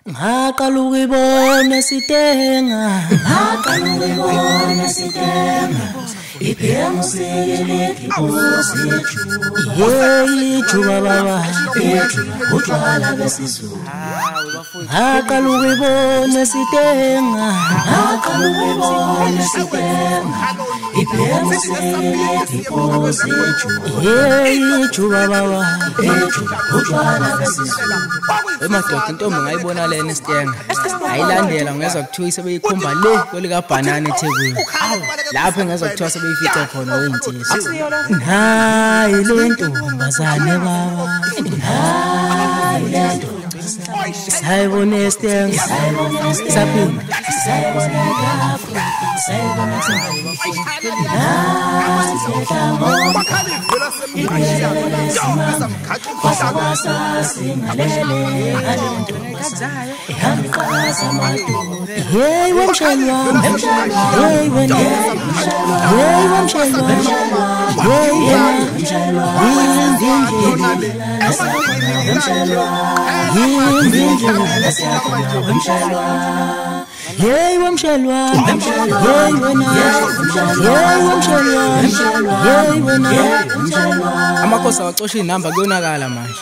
Ngaqala ukubona sitenga iphemu sekeleki bosethu ijuba baba utshwala besizulu ngaqala ukubona sitenga iphemu sekeleki bosethu ijuba baba utshwala besizulu emadoda intombi ngayibona lena isitenga ayilandela ngezwe kuthiwa sebeyikhomba le kwelika banana eThekwini lapho ngezwe kuthiwa sebeyifica khona wensizwa hayi le ntombazane baba hayi le ntombazane sayibona isitenga saphinda hey wamshayeli wami hey wena hey wamshayeli wami hey hey wamshayeli wami hey wena hey wamshayeli wami hey wena amakhosi awacosha inamba kuyonakala manje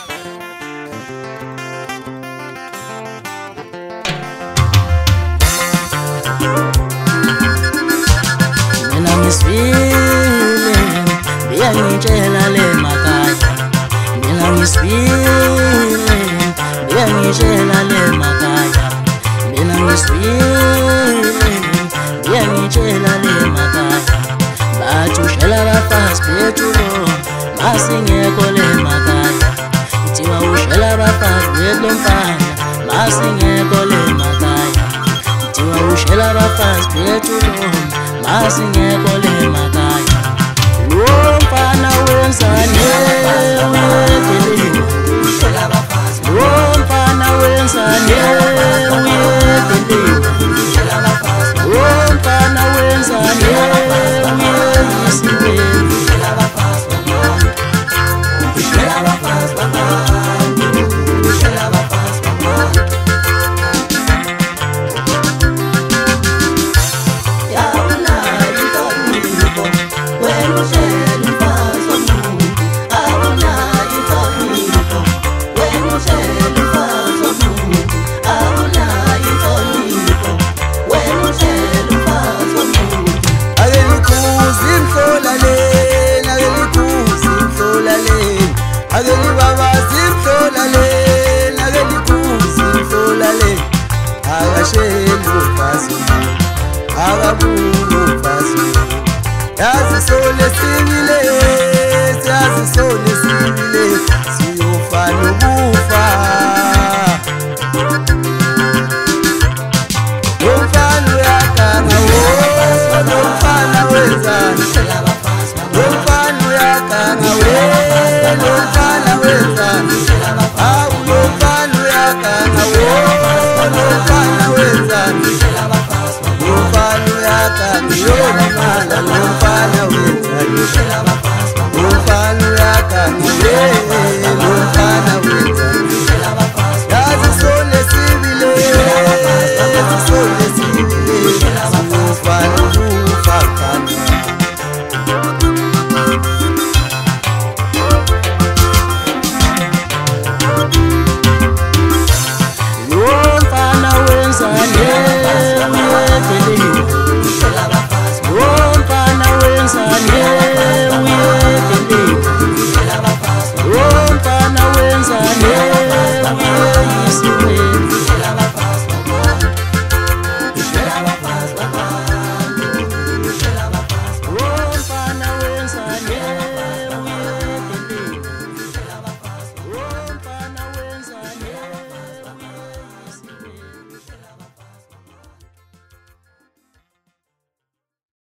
mina ngisifile ngiyangitshela le makaya mina ngisifile ngiyangitshela le makaya mina ngisifile ngiyangitshela le makaya bathi ushela abafazi bethu lo masingekho le makaya kuthiwa ushela abafazi bethu mfana masingekho le makaya kuthiwa ushela abafazi bethu lo masingekho le makaya lo mfana wenzani lo mfana wenzani umfana wenzani Yazisole singile siyofa nokufa umfana uyaganga umfana wenzani umfana uyaganga umfana wenzani awu umfana uyaganga umfana wenzani umfana uyaganga yona mala umfana